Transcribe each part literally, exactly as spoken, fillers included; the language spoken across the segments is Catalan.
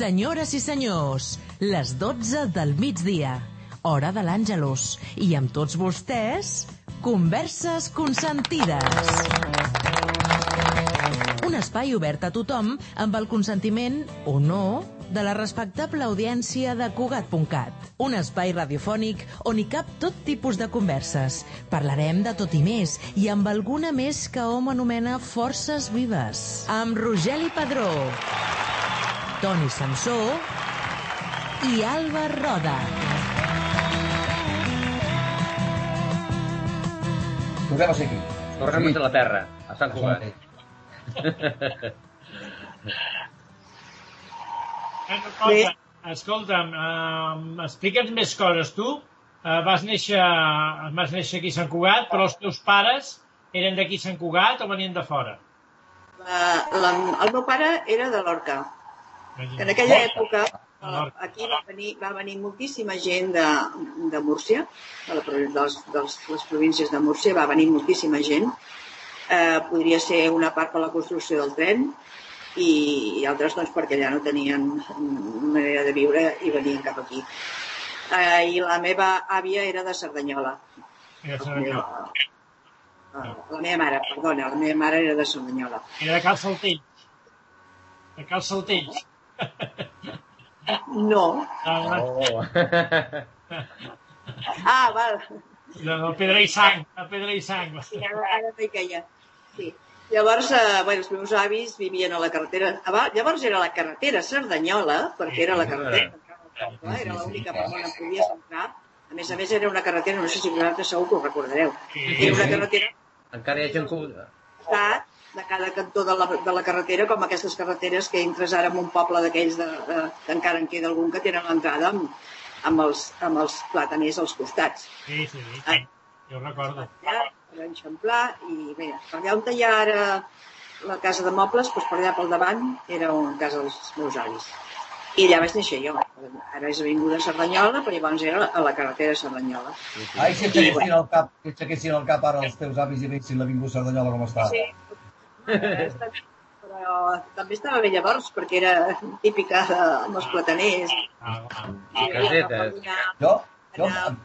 Senyores i senyors, les dotze del migdia, hora de l'Àngelus, i amb tots vostès, Converses Consentides. Un espai obert a tothom amb el consentiment, o no, de la respectable audiència de Cugat punt cat. Un espai radiofònic on hi cap tot tipus de converses. Parlarem de tot i més, i amb alguna més que hom anomena forces vives. Amb Rogeli Padró, Toni Samsó i Alba Roda. Tornem a ser aquí. Tornem a la terra, a Sant Cugat. Una cosa, escolta'm, uh, explica'ns més coses. Tu uh, vas néixer vas néixer aquí a Sant Cugat, però els teus pares eren d'aquí a Sant Cugat o venien de fora? La, la, el meu pare era de Lorca. En aquella època aquí va venir, va venir moltíssima gent de, de Múrcia, de, la, dels, dels, les províncies de Múrcia, va venir moltíssima gent. Eh, podria ser una part per la construcció del tren i altres doncs, perquè allà no tenien manera de viure i venien cap aquí. Eh, I la meva àvia era de Cerdanyola. Era de Cerdanyola. La, la meva mare, perdona, la meva mare era de Cerdanyola. Era de Cal Saltells. De Cal Saltells. No. Ah, oh. ah val. El Pedra i Sang. El Pedra i Sang. Sí, ara, ara m'hi queia. Sí. Llavors, eh, bueno, els meus avis vivien a la carretera. Llavors era la carretera Cerdanyola, perquè era la carretera, era l'única per on em podies entrar. A més a més, era una carretera, no sé si vosaltres segur que ho recordareu. Era una carretera... Encara hi ha gent que... de cada cantó de la, de la carretera, com aquestes carreteres que entres ara en un poble d'aquells de, de, que encara en queda algun que tenen l'entrada amb, amb, els, amb els plataners als costats. Sí, sí, sí. Ah. Jo ho recordo. Allà, per enxamplar, i bé, per allà on hi ha ara la casa de mobles, doncs per allà pel davant era una casa dels meus avis. I allà vaig néixer jo. Ara és avinguda Cerdanyola, però llavors era a la carretera Cerdanyola. Ai, si aixequessin el cap, si aixequessin el cap ara els teus avis i vessin l'avinguda Cerdanyola com està. Sí. Però també estava bé llavors perquè era típica de, amb els plataners. Ah, ah. I casetes. Jo, jo...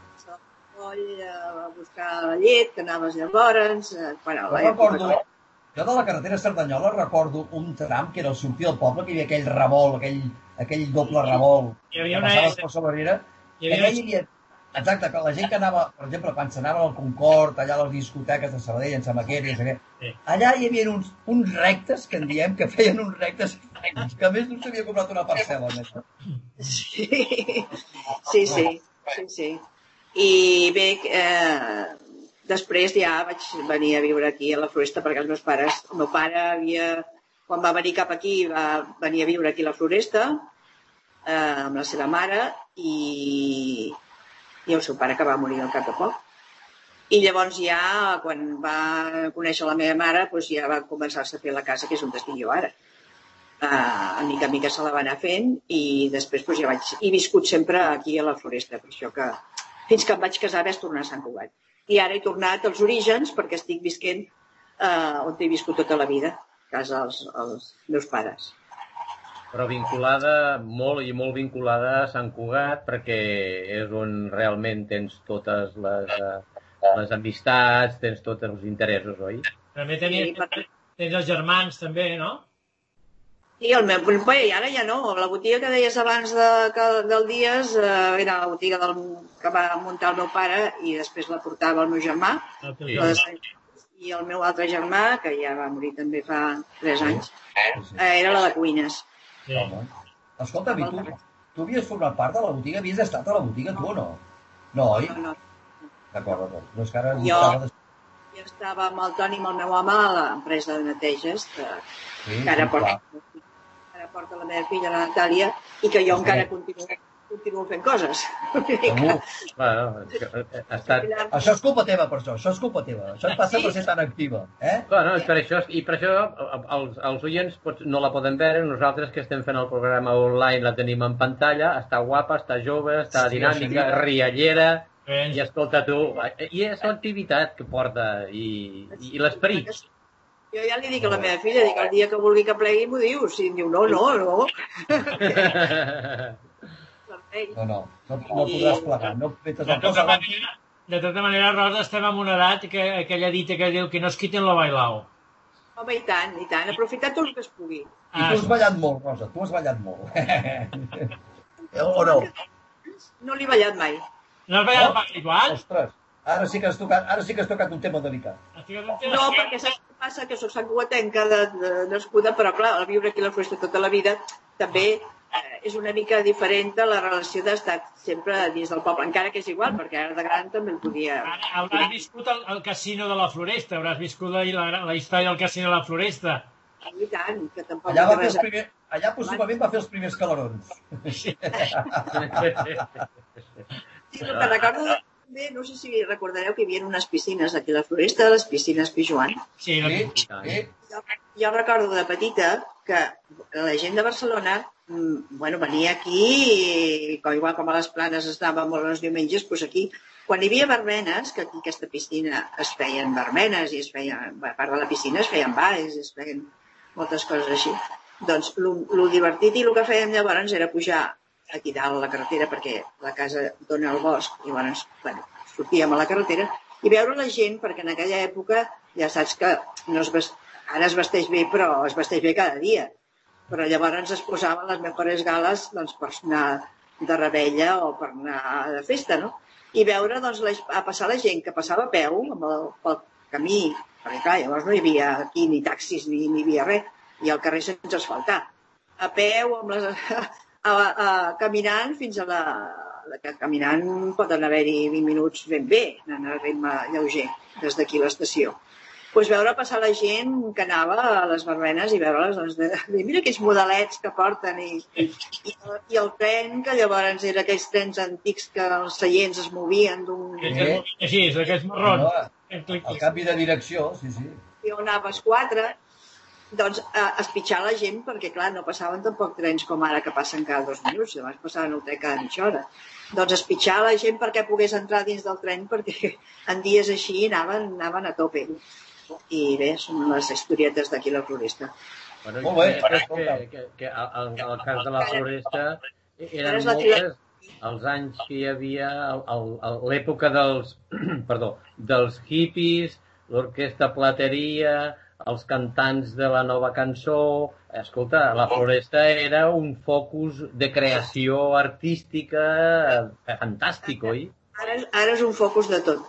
a buscar la llet, que anaves llavors... Bueno, jo recordo, jo de la carretera Cerdanyola recordo un tram que era el sortir del poble, que hi havia aquell revolt, aquell, aquell doble revolt, que passaves per Sobrera. Hi havia... Exacte, que la gent que anava, per exemple, quan s'anava al Concord, allà a les discoteques de Sabadell, en Samaquera, sí. Allà hi havia uns, uns rectes, que en diem, que feien uns rectes, que a més no s'havia comprat una parcel·la. Sí, sí, sí, sí, sí. I bé, eh, després ja vaig venir a viure aquí a la Floresta, perquè els meus pares, el meu pare havia, quan va venir cap aquí, va venir a viure aquí a la Floresta, eh, amb la seva mare, i... i el seu pare que va morir al cap de poc. I llavors ja, quan va conèixer la meva mare, doncs ja va començar-se a fer la casa, que és on estic jo ara. Uh, a mica a mica se la va anar fent i després doncs, ja vaig... He viscut sempre aquí a la Floresta, per això que fins que em vaig casar vaig tornar a Sant Cugat. I ara he tornat als orígens perquè estic visquent uh, on he viscut tota la vida, a casa dels, dels meus pares. Però vinculada, molt i molt vinculada a Sant Cugat, perquè és on realment tens totes les, les amistats, tens tots els interessos, oi? També tenies, tens els germans, també, no? Sí, el meu, bé, ara ja no. La botiga que deies abans de, que, del Dies eh, era la botiga del, que va muntar el meu pare i després la portava el meu germà. Sí. I el meu altre germà, que ja va morir també fa tres anys, eh, era la de Cuines. Sí. Escolta, tu, tu havies format part de la botiga? Havies estat a la botiga, tu o no? No, oi? No, no. D'acord, d'acord. No, és que ara... Jo, jo estava amb el Toni, amb el meu home, a l'empresa de neteges, que, sí, que ara, porta, ara porta la meva filla, la Natàlia, i que jo sí. encara continuo, continuo fent coses. Bueno, ha estat... Això és culpa teva, per això. Això és culpa teva. Això et passa sí. per ser tan activa. Eh? Bueno, és per això, i per això els, els oients no la poden veure. Nosaltres que estem fent el programa online la tenim en pantalla. Està guapa, està jove, està sí, dinàmica, sí, riallera. I escolta tu, i és l'activitat que porta i, i l'esperit. Jo ja li dic a la meva filla, dic, el dia que vulgui que plegui m'ho diu. Si em diu, no, no, no. No, no, no, no podràs plegar. No metes el cos abans. De tota manera, Rosa, estem en una edat que aquella dita que diu que no es quiten lo bailao. Home, i tant, i tant. Aprofitar tot el que es pugui. I tu has ballat molt, Rosa, tu has ballat molt. O no? No l'he ballat mai. No has ballat mai, igual? Ostres, ara sí que has tocat, ara sí que has tocat un tema delicat. No, perquè saps què passa? Que soc santcugatenca de, de, nascuda, però clar, al viure aquí a la Floresta tota la vida, també eh, és una mica diferent de la relació d'estar sempre dins del poble, encara que és igual, perquè ara de gran també el podia... Ara hauràs viscut el, el casino de la Floresta, hauràs viscut la, la, la història del casino de la Floresta. I tant, que tampoc... Allà, va fer els primer, allà possiblement va fer els primers calarons. Sí, el que recordo també, no sé si recordareu que hi havia unes piscines aquí a la Floresta, les piscines Pijuan. Sí, sí, sí. Jo, jo recordo de petita que la gent de Barcelona, bueno, venia aquí, i, com, igual com a les Planes estàvem molts els diumenges, doncs aquí, quan hi havia verbenes, que aquí aquesta piscina es feien verbenes i es feien, a part de la piscina es feien balls, es feien moltes coses així. Doncs el divertit i el que fèiem llavors era pujar aquí dalt a la carretera, perquè la casa dona al bosc, i llavors, bueno, sortíem a la carretera, i veure la gent, perquè en aquella època ja saps que no es vest... ara es vesteix bé, però es vesteix bé cada dia. Però llavors es posaven les millors gales doncs, per anar de rebella o per anar de festa, no? I veure doncs, la, a passar la gent que passava a peu amb el, pel camí, perquè clar, llavors no hi havia aquí ni taxis ni, ni hi havia res, i al carrer sense asfaltar. A peu, amb les, a, a, caminant fins a la... que caminant poden haver-hi vint minuts ben bé, anant a ritme lleuger, des d'aquí a l'estació. Doncs veure passar la gent que anava a les verbenes i veure-les, doncs, de, de, mira aquells modelets que porten i, i, i el tren, que llavors era aquells trens antics que els seients es movien d'un... Eh? Així, d'aquells marrons. No, el canvi de direcció, sí, sí. I on anaves quatre, doncs a espitxar la gent, perquè clar, no passaven tampoc trens com ara que passen cada dos minuts, llavors passaven el tren cada mitja hora. Doncs espitxar la gent perquè pogués entrar dins del tren, perquè en dies així anaven, anaven a tope. I bé, són les historietes d'aquí la Floresta. Bueno, molt bé. Que, que, que el, el cas de la Floresta eren moltes els anys que hi havia l'època dels perdó, dels hippies, l'orquestra Plateria, els cantants de la nova cançó. Escolta, la Floresta era un focus de creació artística fantàstic, oi? Ara, ara és un focus de tot.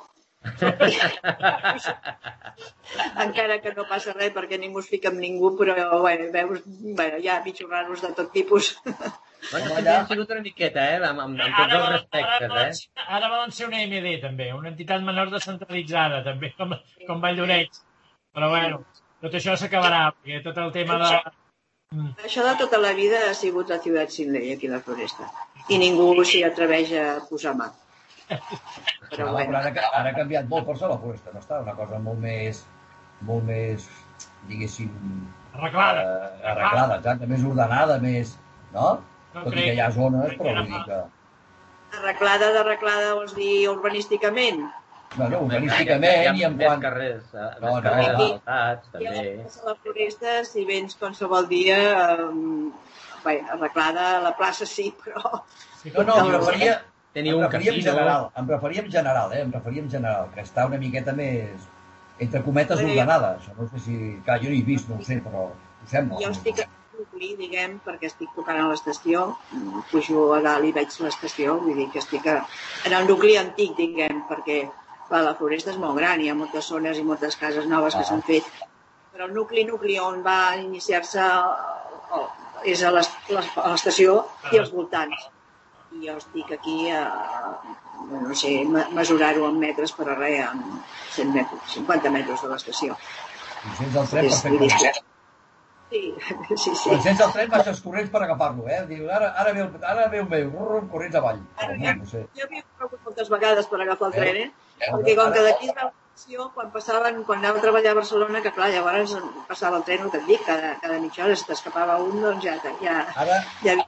Encara que no passa res perquè ningú es fica amb ningú, però bueno, veus, bueno, hi ha bitxorranos de tot tipus. Bueno, també ha sigut una miqueta, eh? Amb, amb, amb tots els respectes, eh? Ara volen ser una M D, també, una entitat menor descentralitzada, també, com, com Vall d'Oreig. Però bueno, tot això s'acabarà, perquè tot el tema de... Això de tota la vida ha sigut la ciutat sin ley aquí a la Floresta. I ningú s'hi atreveix a posar mà. Però, bueno. Però ara, ara ha canviat molt per ser la Floresta, no està? Una cosa molt més, molt més, diguéssim... Arreglada. Eh, arreglada, exacte, més ordenada, més... No? no Tot i que hi ha zones, però vull dir que... Arreglada d'arreglada vols dir urbanísticament? Bueno, urbanísticament i en quant... Carrers, no, més carrers no. asfaltats, també. I a la Floresta, si vens qualsevol dia, eh, bé, arreglada a la plaça sí, però... No, no, em referia... Em referia en general, em referia en general, eh? Em referia en general, que està una miqueta més, entre cometes, ordenada. Això no sé si... Clar, jo no hi he vist, no ho sé, però ho sembla. Jo estic al nucli, diguem, perquè estic tocant a l'estació, pujo a dalt i veig l'estació, vull dir que estic a... en el nucli antic, diguem, perquè clar, la Floresta és molt gran, hi ha moltes zones i moltes cases noves que s'han fet, però el nucli, nucli on va iniciar-se és a l'estació i als voltants. I jo estic aquí a, no sé, mesurar-ho en metres per a res, en cent metres, cinquanta metres de l'estació. I sents el tren perfectament. Sí, sí, sí. Quan sents el tren baixes corrents per agafar-lo, eh? Diu, ara, ara ve el meu, corrents avall. No sé. Jo havia corregut moltes vegades per agafar el tren, eh? Perquè com que d'aquí es veu l'estació, quan passaven, quan anava a treballar a Barcelona, que clar, llavors passava el tren, el que et dic, cada, cada mitja hora, si t'escapava un, doncs ja... ja, ara... ja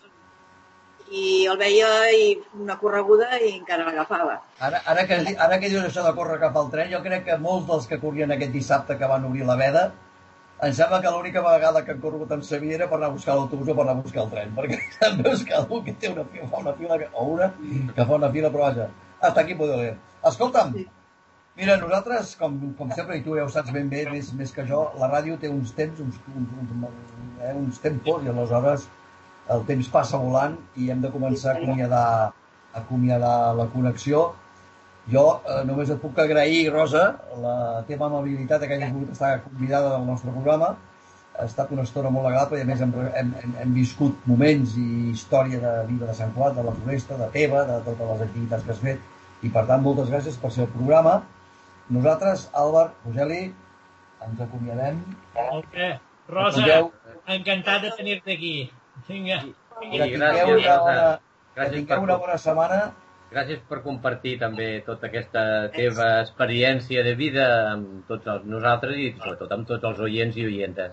i el veia i una correguda i encara l'agafava. Ara, ara, que, ara que dius això de córrer cap al tren, jo crec que molts dels que corrien aquest dissabte que van obrir la veda em sembla que l'única vegada que han corregut amb sa vida era per anar a buscar l'autobús o per anar a buscar el tren, perquè em veus que algú que té una fila, fa una fila, o una que fa una fila, però vaja, hasta aquí podeu leer. Escolta'm, mira, nosaltres, com, com sempre, i tu ja ho saps ben bé, més, més que jo, la ràdio té uns temps, uns, uns, uns, eh, uns tempos, i aleshores el temps passa volant i hem de començar a acomiadar, a acomiadar la connexió. Jo eh, només et puc agrair, Rosa, la teva amabilitat, que hagis volgut estar convidada al nostre programa. Ha estat una estona molt agradable i a més hem, hem, hem viscut moments i història de vida de Sant Cugat, de la Floresta, de teva, de totes les activitats que has fet i per tant moltes gràcies per ser el programa. Nosaltres, Àlvar, Rogeli, ens acomiadem. Ok, Rosa, encantat de tenir-te aquí. Vinga. Que tingueu una bona, que tingueu una bona setmana. Gràcies per compartir també tota aquesta teva experiència de vida amb tots els, nosaltres i sobretot amb tots els oients i oientes.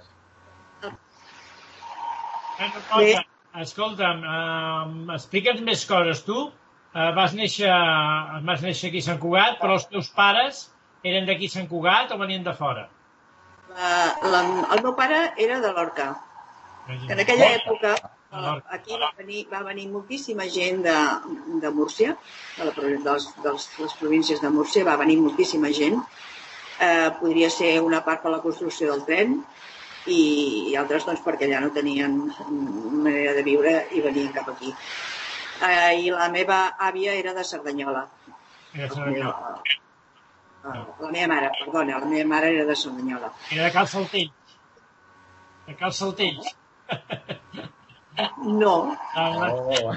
Rosa, escolta'm, uh, explica'ns més coses. Tu uh, vas, néixer, vas néixer aquí a Sant Cugat, però els teus pares eren d'aquí a Sant Cugat o venien de fora? La, la, el meu pare era de Lorca. En aquella època aquí va venir, va venir moltíssima gent de, de Múrcia, de, la, dels, dels, les províncies de Múrcia, va venir moltíssima gent. Eh, podria ser una part per la construcció del tren i, i altres doncs, perquè allà no tenien manera de viure i venien cap aquí. Eh, I la meva àvia era de Cerdanyola. Era de Cerdanyola. La, la meva mare, perdona, la meva mare era de Cerdanyola. Era de Cal Saltells. De Cal Saltells. No. Oh.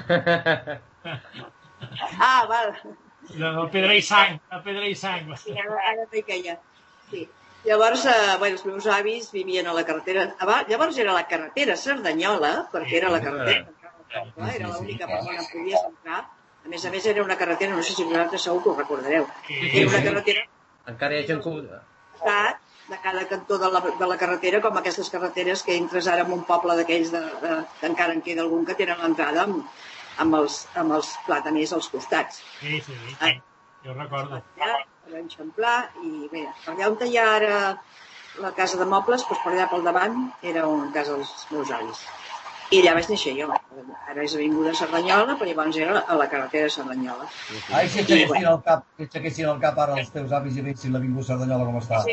Ah, val. El Pedra i Sang. El Pedra i Sang. Sí, ara, ara t'hi queia. Sí. Llavors, eh, bueno, els meus avis vivien a la carretera. Llavors era la carretera Cerdanyola, perquè era la carretera. Era l'única per on em podies entrar. A més a més, era una carretera, no sé si vosaltres segur que ho recordareu. Era una carretera... Encara hi ha gent que... de cada cantó de la, de la carretera, com aquestes carreteres que entres ara en un poble d'aquells, de, de, de, encara en queda algun que tenen l'entrada amb, amb, els, amb els plataners als costats. Sí, sí, sí. Ah, jo recordo. Allà, per enxamplar, i bé, allà on hi ha ara la casa de mobles, doncs per allà pel davant era una casa dels meus avis. I allà vaig néixer jo. Ara és avinguda Cerdanyola, però llavors era a la carretera Cerdanyola. Ai, si aixequessin el cap, si aixequessin el cap ara els teus avis i veissin l'avinguda Cerdanyola com està. Sí.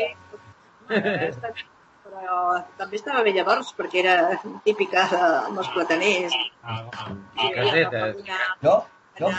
Però també estava bé llavors perquè era típica de, amb els plataners. Ah, ah, casetes. Jo? Jo?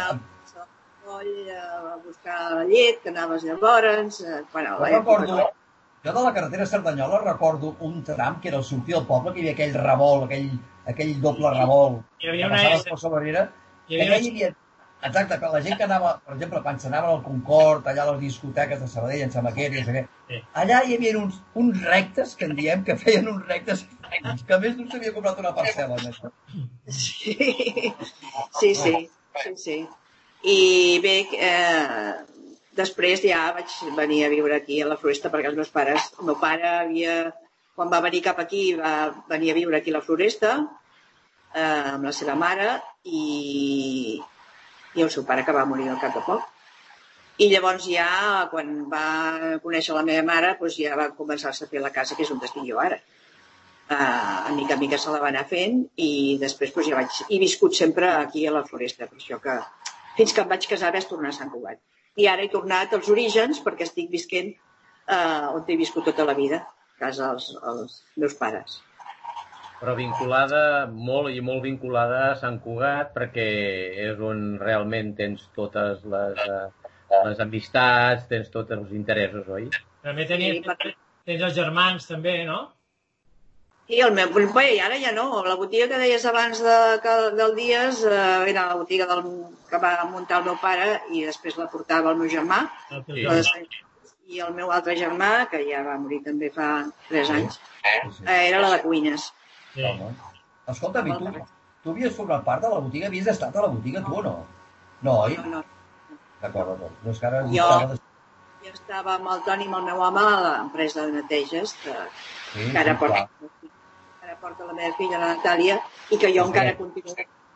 A buscar la llet, que anaves llavors... Bueno, jo recordo, jo de la carretera Cerdanyola recordo un tram que era el sortir del poble, que hi havia aquell revolt, aquell, aquell doble revolt, hi havia que una passaves per Sabarera, que allà hi havia... Exacte, que la gent que anava, per exemple, quan s'anaven al Concord, allà a les discoteques de Sabadell, en Samaquer, i no sé què, allà hi havia uns, uns rectes, que en diem, que feien uns rectes, que a més no s'havia comprat una parcel·la. Sí, sí, sí, sí, sí. I bé, eh, després ja vaig venir a viure aquí a la Floresta perquè els meus pares, el meu pare havia, quan va venir cap aquí, va venir a viure aquí a la Floresta, eh, amb la seva mare, i... i el seu pare, que va morir al cap de poc. I llavors ja, quan va conèixer la meva mare, doncs ja va començar-se a fer la casa, que és on estic jo ara. Uh, a mica a mica se la va anar fent i després doncs, ja vaig... He viscut sempre aquí a la Floresta, per això que fins que em vaig casar vaig tornar a Sant Cugat. I ara he tornat als orígens perquè estic visquent uh, on he viscut tota la vida, a casa dels, dels meus pares. Però vinculada, molt i molt vinculada a Sant Cugat, perquè és on realment tens totes les, les amistats, tens tots els interessos, oi? També tenies, tens els germans, també, no? Sí, el meu, bé, ara ja no. La botiga que deies abans de, que, del Dies eh, era la botiga del, que va muntar el meu pare i després la portava el meu germà. Sí. I el meu altre germà, que ja va morir també fa tres anys, eh, era la de cuines. Sí. Escolta, i tu, tu havies format part de la botiga? Havies estat a la botiga, tu o no? No, oi? No, no. D'acord, d'acord. No és que ara... Jo, jo estava amb el Toni, amb el meu home, a l'empresa de neteges, que, sí, que ara, sí, porta, ara porta la meva filla, la Natàlia, i que jo sí, encara continuo,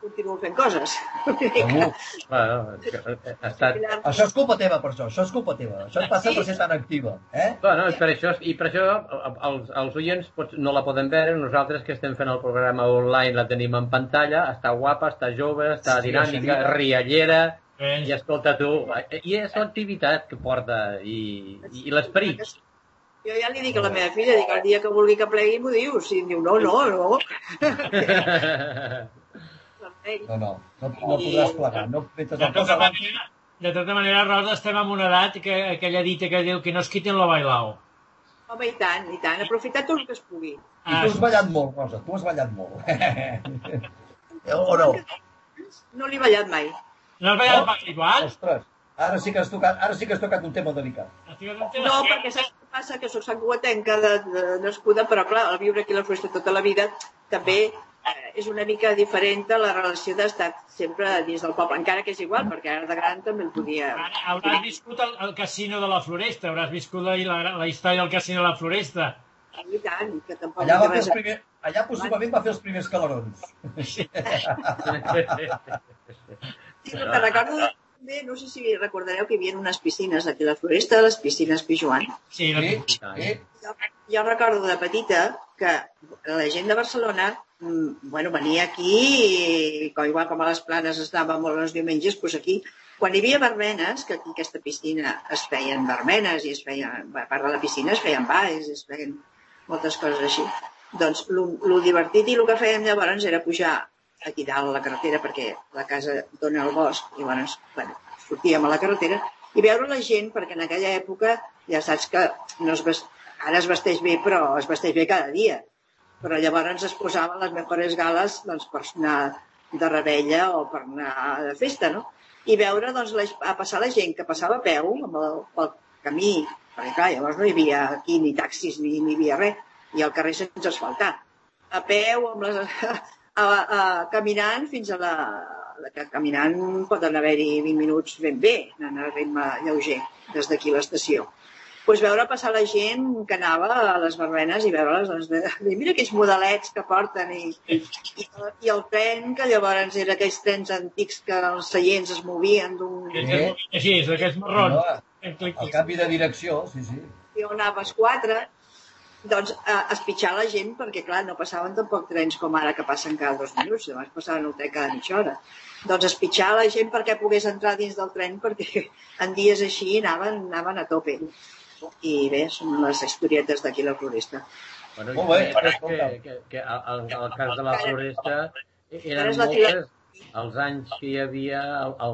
continuo fent coses. Segur. Bueno, ha estat... Això és culpa teva, per això. Això és culpa teva. Això et passa per ser tan activa. Eh? Bueno, per això, i per això els, els oients no la poden veure. Nosaltres que estem fent el programa online la tenim en pantalla. Està guapa, està jove, està dinàmica, riallera. I escolta tu, i és l'activitat que porta i, i l'esperit. Jo ja li dic a la meva filla, dic, el dia que vulgui que plegui m'ho dius. I em diu, no, no, no. No, no, no, no podràs plegar. No, de, tota manera, de tota manera, Rosa, estem en una edat que aquella dita que diu que no es quiten lo bailao. Home, i tant, i tant. Aprofitar tot el que es pugui. I tu has ballat molt, Rosa, tu has ballat molt. O no? No l'he ballat mai. No has ballat mai igual? Ostres, ara sí que has tocat, ara sí que has tocat un tema delicat. No, perquè saps què passa? Que soc santcugatenca de, de nascuda, però clar, al viure aquí a la Floresta tota la vida, també eh, és una mica diferent a la relació d'estat sempre dins del poble, encara que és igual, perquè ara de gran també el podia... Ara, hauràs viscut el, el casino de la Floresta, hauràs viscut la, la, la història del casino de la Floresta. I tant, que tampoc... Allà, va fer els primer, allà possiblement va fer els primers calarons. Sí, però te recordo... Bé, no sé si recordareu que hi havia unes piscines aquí a la Floresta, les piscines Pijuan. Sí, sí, sí. Jo, jo recordo de petita que la gent de Barcelona bueno, venia aquí, i, com, igual com a les Planes estava molt els diumenges, doncs aquí, quan hi havia verbenes, que aquí a aquesta piscina es feien verbenes i es feien, a part de la piscina es feien balls, es feien moltes coses així. Doncs el divertit i el que fèiem llavors era pujar aquí dalt a la carretera, perquè la casa dona al bosc, i llavors, bueno, sortíem a la carretera, i veure la gent, perquè en aquella època ja saps que no es vest... ara es vesteix bé, però es vesteix bé cada dia. Però llavors es posaven les millors gales doncs, per anar de rebella o per anar de festa, no? I veure doncs, la... a passar la gent que passava a peu amb el, pel camí, perquè clar, llavors no hi havia aquí ni taxis ni, ni hi havia res, i el carrer sense asfaltar. A peu, amb les... A, a, caminant fins a la... Que caminant poden haver-hi vint minuts ben bé, anant a ritme lleuger, des d'aquí a l'estació. Doncs veure passar la gent que anava a les verbenes i veure-les, doncs, de, de, mira aquells modelets que porten, i, i, i el tren, que llavors era aquells trens antics que els seients es movien d'un... Eh? Així, és d'aquells marrons. No, el canvi de direcció, sí, sí. I on anaves quatre... Doncs a espitxar la gent, perquè clar, no passaven tampoc trens com ara que passen cada dos minuts, llavors passaven el tren cada mitja hora. Doncs espitxar la gent perquè pogués entrar dins del tren, perquè en dies així anaven, anaven a tope. I bé, són les historietes d'aquí la Floresta. Bueno, Molt bé, és que, que, que el, el cas de la Floresta eren moltes els anys que hi havia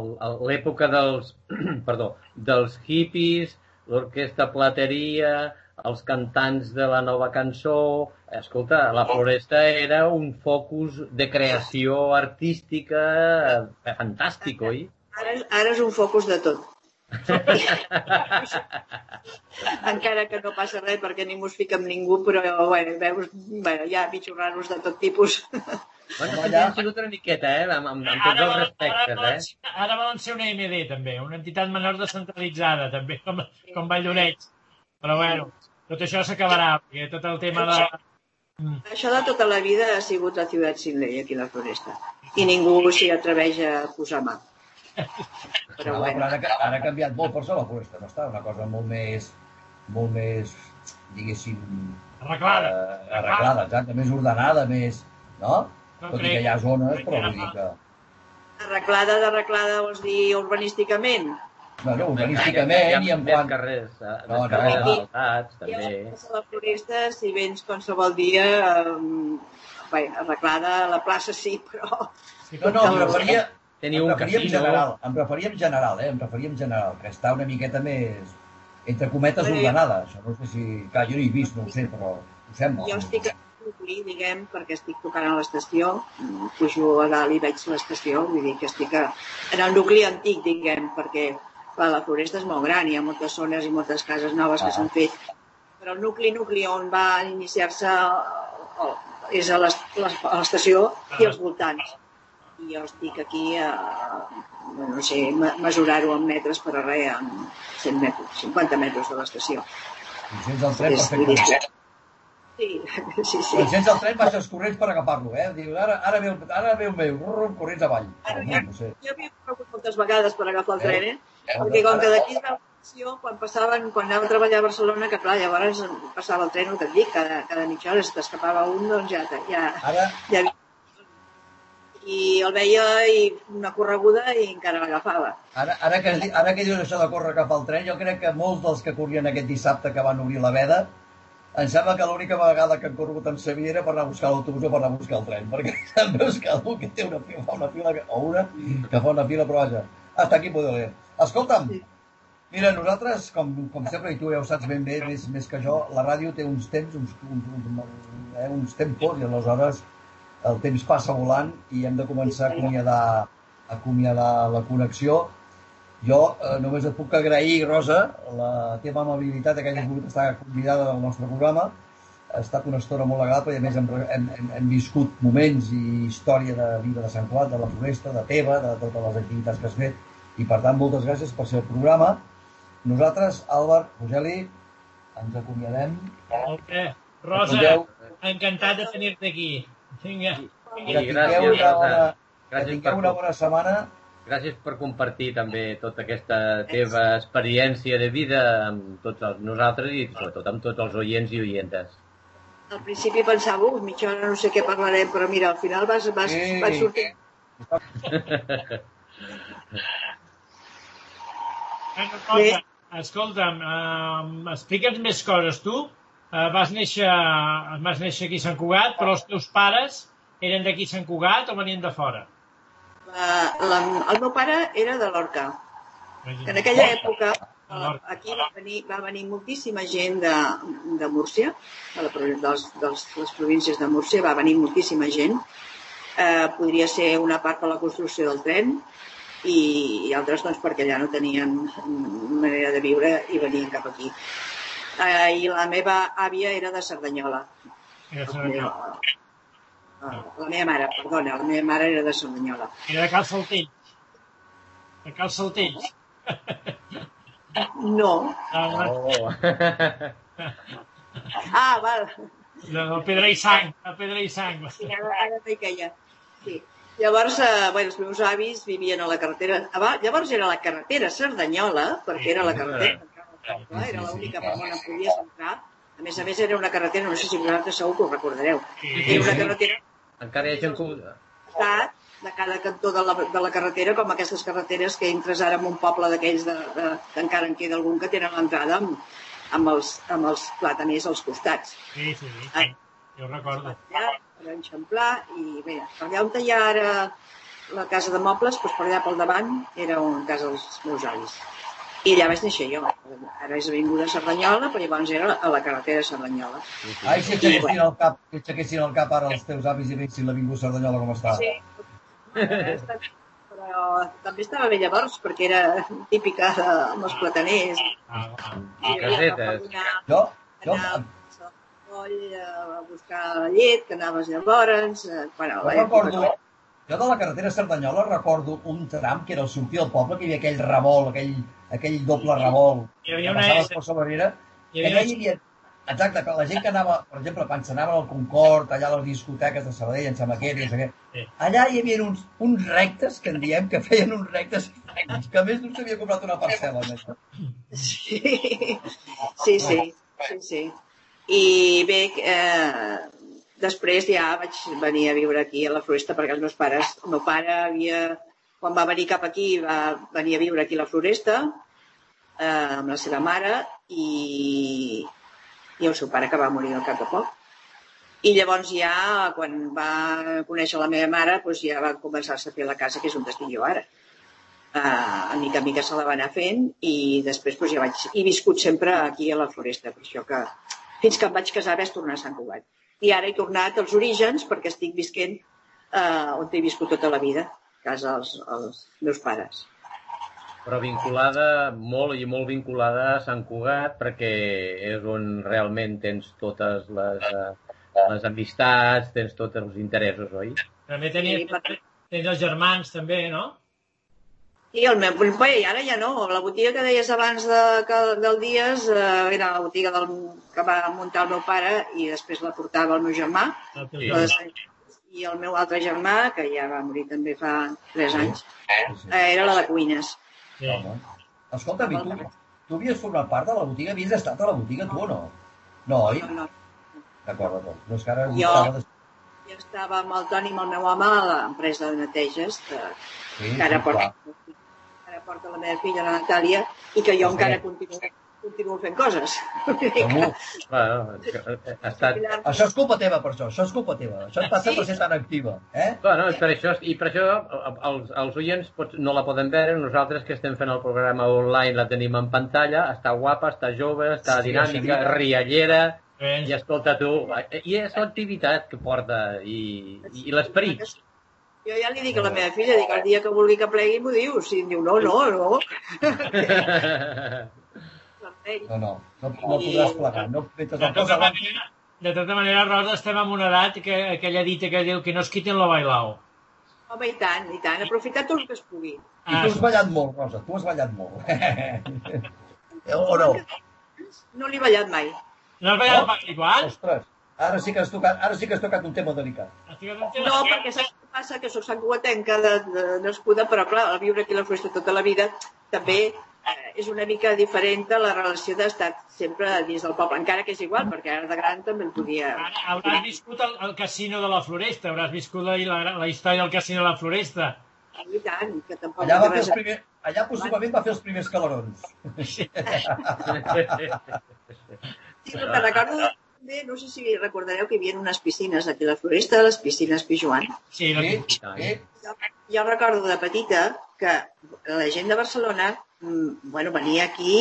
l'època dels, perdó, dels hippies, l'orquestra Plateria, els cantants de la nova cançó. Escolta, la Floresta era un focus de creació artística fantàstic, oi? Ara, ara és un focus de tot. Encara que no passa res perquè ningú es fica amb ningú, però bueno, veus, bueno, hi ha bitxorranos de tot tipus. Bueno, també han sigut una miqueta, eh? Amb, amb, amb tots els respectes, eh? Ara volen ser una M D, també, una entitat menor descentralitzada, també, com, com Valldoneig. Però bueno, tot això s'acabarà, perquè tot el tema de... Això de tota la vida ha sigut la ciutat sin ley aquí a la Floresta. I ningú s'hi atreveix a posar mà. Però, no, bueno. però ara, ara ha canviat molt per això la Floresta, no està? Una cosa molt més, molt més, diguéssim... Arreglada. Eh, arreglada, exacte, més ordenada, més... No? no Tot i que hi ha zones, però vull dir que... Arreglada d'arreglada vols dir urbanísticament? Bueno, urbanísticament i en quant... carrers, no, carrers asfaltats, també. I a la Floresta, si vens qualsevol dia, eh, bé, arreglada a la plaça sí, però... No, no, em referia... Teniu un casino. En general, em referia en general, eh? Em referia en general, que està una miqueta més, entre cometes, ordenada. Això no sé si... Clar, jo no he vist, no ho sé, però ho sembla. Jo estic al nucli, diguem, perquè estic tocant a l'estació, pujo a dalt i veig l'estació, vull dir que estic a... en el nucli antic, diguem, perquè clar, la Floresta és molt gran, hi ha moltes zones i moltes cases noves que s'han fet, però el nucli, nucli on va iniciar-se és a l'estació i als voltants. I jo estic aquí a, no sé, mesurar-ho en metres per a res, en cent metres, cinquanta metres de l'estació. I sents el tren perfectament. Sí, sí, sí. Quan sents el tren baixes corrents per agafar-lo, eh? Dius, ara, ara, ve, ara ve un meu, corrents avall. Ara, No, no sé. jo havia corregut moltes vegades per agafar el tren, eh? Perquè com que d'aquí es veu l'acció, quan passaven, quan anava a treballar a Barcelona, que clar, llavors passava el tren, no te'n dic, cada, cada mitja hora, si t'escapava un, doncs ja, ja, Ara... ja havia... I el veia i una correguda i encara l'agafava. Ara, ara, que, ara que dius això de córrer cap al tren, jo crec que molts dels que corrien aquest dissabte que van obrir la veda, em sembla que l'única vegada que han corregut en sa vida era per anar a buscar l'autobús o per anar a buscar el tren, perquè em veus que algú que té una fila, fa una fila, o una que fa una fila, però vaja, hasta aquí podeu leer. Escolta'm, mira, nosaltres, com, com sempre, i tu ja ho saps ben bé, més, més que jo, la ràdio té uns temps, uns, uns, uns, eh, uns tempos, i aleshores el temps passa volant i hem de començar a acomiadar, a acomiadar la connexió. Jo eh, només et puc agrair, Rosa, la teva amabilitat, que hagis volgut estar convidada al nostre programa. Ha estat una estona molt agradable i a més hem, hem, hem, hem viscut moments i història de vida de Sant Cugat, de la Floresta, de teva, de totes les activitats que has fet, i per tant moltes gràcies per ser el programa. Nosaltres, Àlvar, Rogeli, ens acomiadem. Molt bé. Rosa, encantat de tenir-te aquí. Vinga. Que tingueu una bona, que tingueu una bona setmana. Gràcies per compartir també tota aquesta teva experiència de vida amb tots els, nosaltres i sobretot amb tots els oients i oientes. Al principi pensava, uf, mitja hora no sé què parlarem, però mira, al final vas, vas, sí. vas sortir. Una cosa, escolta'm, uh, explica'ns més coses. Tu uh, vas, néixer, vas néixer aquí a Sant Cugat, però els teus pares eren d'aquí a Sant Cugat o venien de fora? La, la, el meu pare era de Lorca. En aquella època aquí va venir, va venir moltíssima gent de, de Múrcia, de, la, dels, dels, les províncies de Múrcia, va venir moltíssima gent. Eh, podria ser una part per la construcció del tren i, i altres doncs, perquè allà no tenien manera de viure i venien cap aquí. Eh, I la meva àvia era de Cerdanyola. Era de Cerdanyola. La meva mare, perdona, la meva mare era de Cerdanyola. Era de Cal Saltells. De Cal Saltells. No. Ah, oh. ah val. De Pedra i Sang. De Pedra i Sang. Sí, ara, ara veig aquella. Sí. Llavors, eh, bueno, els meus avis vivien a la carretera. Llavors era la carretera Cerdanyola, perquè era la carretera. Era l'única per on podies entrar. A més a més, era una carretera, no sé si vosaltres segur que ho recordareu. Era una carretera... Encara hi ha gent que... de cada cantó de la, de la carretera, com aquestes carreteres que entres ara en un poble d'aquells de, de, que encara en queda algun que tenen l'entrada amb, amb, els, amb els plataners als costats. Sí, sí, sí. Ah, jo ho recordo. Allà, per enxamplar, i bé, per allà on hi ha ara la casa de mobles, doncs per allà pel davant era una casa dels meus avis. I allà vaig néixer jo. Ara és avinguda Cerdanyola, però llavors era a la carretera Cerdanyola. Ai, si aixequessin el cap, si aixequessin el cap ara els teus avis i veissin l'avinguda Cerdanyola com està. Sí, però també estava bé llavors, perquè era típica de, amb els plataners. Ah, ah, ah casetes. Jo, jo... A buscar llet, que anaves llavors... Bueno, jo recordo... Jo de la carretera Cerdanyola recordo un tram que era el sortir del poble, que hi havia aquell revolt, aquell, aquell doble revolt, que passaves per Sabarera. Allà hi havia, exacte, la gent que anava, per exemple, quan s'anaven al Concord, allà a les discoteques de Sabadell, en Samaquer, i en Samaquer, allà hi havia uns, uns rectes, que en diem, que feien uns rectes, que a més no s'havia comprat una parcel·la. Sí, sí, sí, sí, sí. I bé, eh, després ja vaig venir a viure aquí a la Floresta perquè els meus pares, el meu pare havia, quan va venir cap aquí, va venir a viure aquí a la Floresta eh, amb la seva mare i, i el seu pare que va morir al cap de poc. I llavors ja, quan va conèixer la meva mare, doncs ja va començar-se a fer la casa que és on estic jo ara. Uh, a mica a mica se la va anar fent i després doncs, ja vaig... He viscut sempre aquí a la Floresta, per això que fins que em vaig casar vaig tornar a Sant Cugat. I ara he tornat als orígens perquè estic visquent eh, on he viscut tota la vida, a casa dels, dels meus pares. Però vinculada, molt i molt vinculada a Sant Cugat, perquè és on realment tens totes les, les amistats, tens tots els interessos, oi? També tenies, tens els germans, també, no? I el meu, bé, ara ja no. La botiga que deies abans de, que, del Dies eh, era la botiga del, que va muntar el meu pare i després la portava el meu germà. Sí. I el meu altre germà, que ja va morir també fa tres anys, eh, era la de cuines. Sí. Escolta'm, i tu, tu havies format part de la botiga? Havies estat a la botiga, tu o no? No, oi? No, no. D'acord, d'acord. No és que ara... Jo, jo estava amb el Toni, amb el meu home, a l'empresa de neteges, que, sí, que ara porta... ara porta la meva filla, la Natàlia, i que jo encara continuo, continuo fent coses. Bueno, ha estat... Això és culpa teva, per això. Això és culpa teva. Això et passa per ser tan activa. Eh? Bueno, és per això, i per això els, els oients no la poden veure. Nosaltres que estem fent el programa online la tenim en pantalla. Està guapa, està jove, està dinàmica, riallera. I escolta tu, i és l'activitat que porta i, i l'esperit. Jo ja li dic a la meva filla, dic, el dia que vulgui que plegui m'ho dius. I em diu, no, no, no. No, no, no, no podràs plegar. No, de, tota manera, de tota manera, Rosa, estem en una edat que aquella dita que diu que no es quiten lo bailao. Home, i tant, i tant. Aprofitar tot el que es pugui. I tu has ballat molt, Rosa, tu has ballat molt. O no? No l'he ballat mai. No has ballat mai, igual? Ostres. Ara sí que has tocat, ara sí que has tocat un tema delicat. No, perquè saps què passa? Que soc santcugatenca de, de, nascuda, però clar, al viure aquí a la Floresta tota la vida també eh, és una mica diferent a la relació d'estar sempre dins del poble, encara que és igual, perquè ara de gran també el podia... Ara hauràs viscut el, el casino de la Floresta, hauràs viscut la, la, la història del casino de la Floresta. I tant, que tampoc... Allà, va fer els primer, allà possiblement va fer els primers calarons. Sí, però te recordo... Bé, no sé si recordareu que hi havia unes piscines aquí a la Floresta, les piscines Pijuan. Sí, no. Sí. Jo, jo recordo de petita que la gent de Barcelona bueno, venia aquí,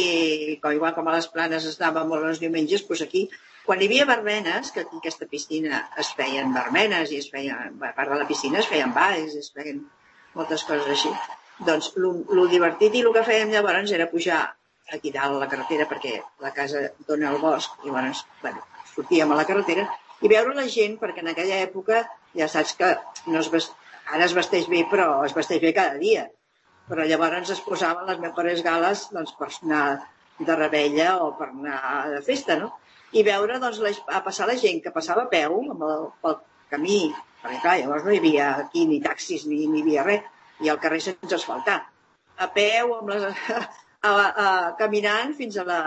i, igual com a les Planes estàvem molt els diumenges, doncs aquí, quan hi havia verbenes, que aquí a aquesta piscina es feien verbenes i es feien, a part de la piscina es feien balls, es feien moltes coses així. Doncs el divertit i el que fèiem llavors era pujar aquí dalt a la carretera, perquè la casa dona al bosc, i llavors, bueno, sortíem a la carretera, i veure la gent, perquè en aquella època ja saps que no es vest... ara es vesteix bé, però es vesteix bé cada dia. Però llavors es posaven les millors gales doncs, per anar de rebella o per anar de festa, no? I veure doncs, la... a passar la gent que passava a peu amb el... pel camí, perquè clar, llavors no hi havia aquí ni taxis ni, ni hi havia res, i al carrer sense asfaltar. A peu, amb les... A, a, caminant fins a la...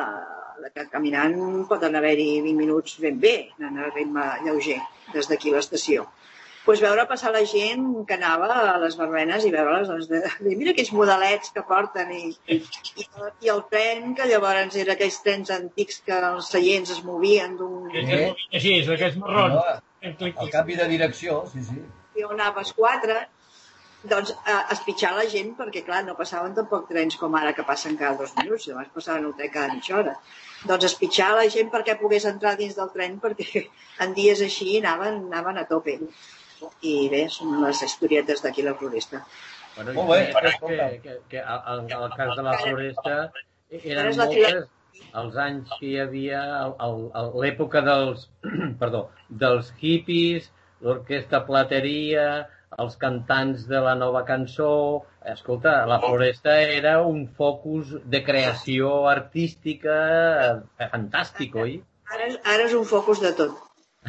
la caminant poden haver-hi vint minuts ben bé, anant a ritme lleuger, des d'aquí a l'estació. Doncs veure passar la gent que anava a les verbenes i veure-les, doncs, de, de, mira aquells modelets que porten i, i, i el tren, que llavors era aquells trens antics que els seients es movien d'un... Eh? Sí, és d'aquells marrons. No, el canvi de direcció, sí, sí. I on anaves quatre... doncs a espitxar la gent, perquè clar, no passaven tampoc trens com ara que passen cada dos minuts, llavors passaven un tren cada mitja hora. Doncs espitxar la gent perquè pogués entrar dins del tren, perquè en dies així anaven, anaven a tope. I bé, són les historietes d'aquí la Floresta. Bueno, molt bé. Que, que, que el, el cas de la Floresta eren moltes els anys que hi havia l'època dels, perdó, dels hippies, l'orquestra Plateria, els cantants de la nova cançó. Escolta, la Floresta era un focus de creació artística fantàstic, oi? Ara, ara és un focus de tot.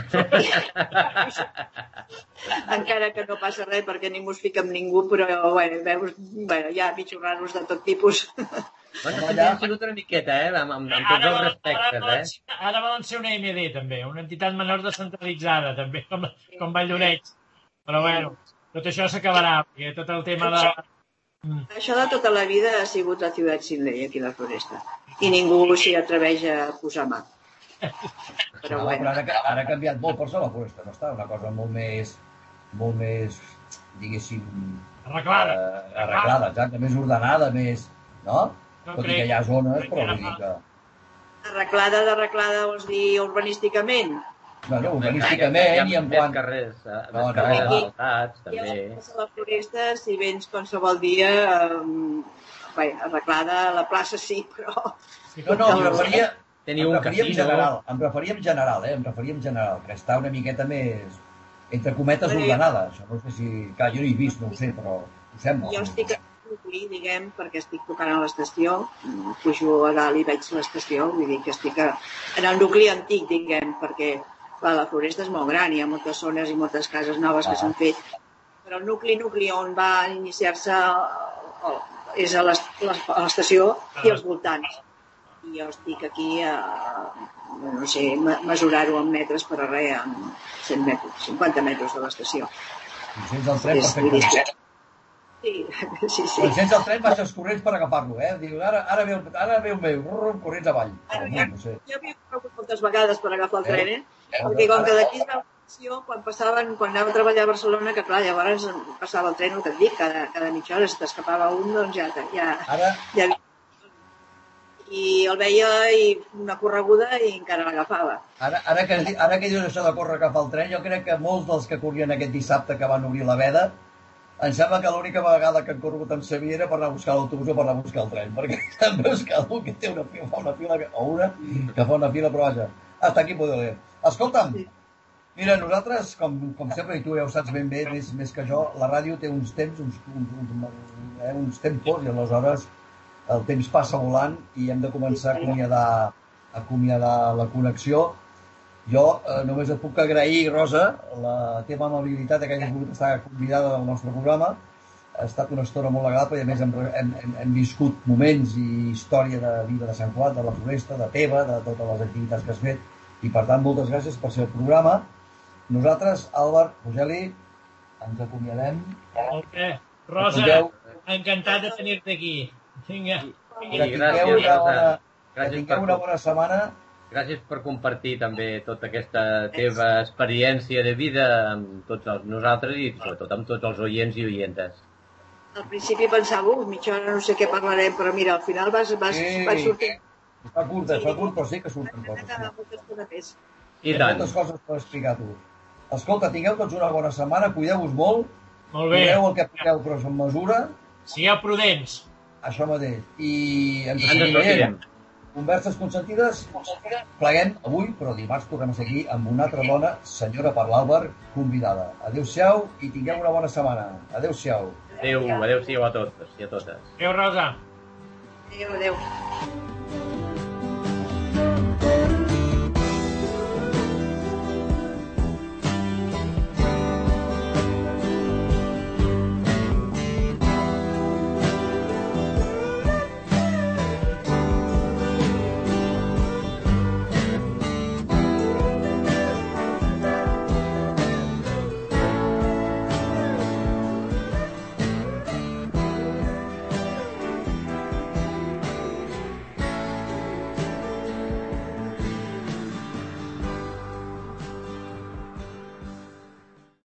Encara que no passa res perquè ningú es fica amb ningú, però bueno, veus, bueno, hi ha mitjorranos de tot tipus. Bueno, també han sigut una miqueta, eh? Amb, amb, amb tots els respectes, eh? Ara volen ser una M D, també, una entitat menor descentralitzada, també, com, com Valldoreix. Però bueno, tot això s'acabarà, perquè tot el tema de... Mm. Això de tota la vida ha sigut la ciutat sin ley, aquí a la Floresta. I ningú s'hi atreveix a posar mà. Però, no, bueno. però ara, ara ha canviat molt per ser la Floresta, no està? Una cosa molt més, molt més, diguéssim... Arreglada. Eh, arreglada, exacte, més ordenada, més... No? no Tot crec, i que hi ha zones, però vull dir que... Arreglada, d'arreglada, vols dir urbanísticament? Bueno, urbanísticament i en quant... Carrers, no, no, carrers asfaltats, també. I a la Floresta, si vens qualsevol dia, eh, bé, arreglada a la plaça sí, però... No, no, em referia... Teniu em un casino. En general, em referia en general, eh? Em referia en general, que està una miqueta més, entre cometes, ordenada. Això no sé si... Clar, jo no hi he vist, no ho sé, però ho sembla. Jo estic, nucli, diguem, perquè estic tocant a l'estació, pujo a dalt i veig l'estació, vull dir que estic a, en el nucli antic, diguem, perquè clar, la Floresta és molt gran, hi ha moltes zones i moltes cases noves que s'han fet, però el nucli, nucli on va iniciar-se és a l'estació i als voltants. I jo estic aquí a, no sé, mesurar-ho en metres per a res, en cent metres, cinquanta metres de l'estació. Sents el tren perfectament. Sí, sí, sí. Quan sents el tren baixes corrents per agafar-lo, eh? Diu, ara, ara veu, ara veu meu, corrents avall. Ara, ja, no sé. Jo havia corregut moltes vegades per agafar el tren, eh? Perquè com que d'aquí es veu l'estació, quan passaven, quan anava a treballar a Barcelona, que clar, llavors passava el tren, el que et dic, cada, cada mitja hora, si t'escapava un, doncs ja... ja, ara... ja i el veia i una correguda i encara l'agafava. Ara, ara, que, ara que dius això de córrer cap al tren, jo crec que molts dels que corrien aquest dissabte que van obrir la veda, em sembla que l'única vegada que han corregut amb Sevilla era per anar a buscar l'autobús o per anar a buscar el tren, perquè em veus que algú que té una fila, fa una fila, o una que fa una fila, però vaja, hasta aquí podeu dir. Escolta'm, mira, nosaltres, com, com sempre, i tu ja ho saps ben bé, més, més que jo, la ràdio té uns temps, uns, uns, uns, eh, uns tempos, i aleshores el temps passa volant i hem de començar a acomiadar, a acomiadar la connexió. Jo eh, només et puc agrair, Rosa, la teva amabilitat que hagis volgut estar convidada del nostre programa. Ha estat una estona molt agradable i a més hem, hem, hem viscut moments i història de vida de Sant Cugat, de la Floresta, de teva, de totes les activitats que has fet i per tant moltes gràcies per ser el programa. Nosaltres, Àlvar, Rogeli, ens acomiadem. Molt bé. Rosa, encantat de tenir-te aquí. Vinga. Que tingueu una bona, que tingueu una bona setmana. Gràcies per compartir també tota aquesta teva experiència de vida amb tots els nosaltres i sobretot amb tots els oients i oientes. Al principi pensava, uh, mitja hora no sé què parlarem, però mira, al final vas, vas, sí. vas sortir. Es fa curta, es fa curta, però sí que surten coses. Sí. I tant. Moltes coses per explicar tu. Escolta, tingueu tots una bona setmana, cuideu-vos molt. Molt bé. Cuideu el que pugueu, però en mesura. Sigueu prudents. Això mateix. I ens seguim veient. Converses consentides, pleguem avui, però dimarts tornem a seguir amb una altra dona, senyora per l'Àlvar, convidada. Adéu-siau i tingueu una bona setmana. Adéu-siau. Adéu, adéu-siau a tots i a totes. Adéu, Rosa. Adéu, adéu.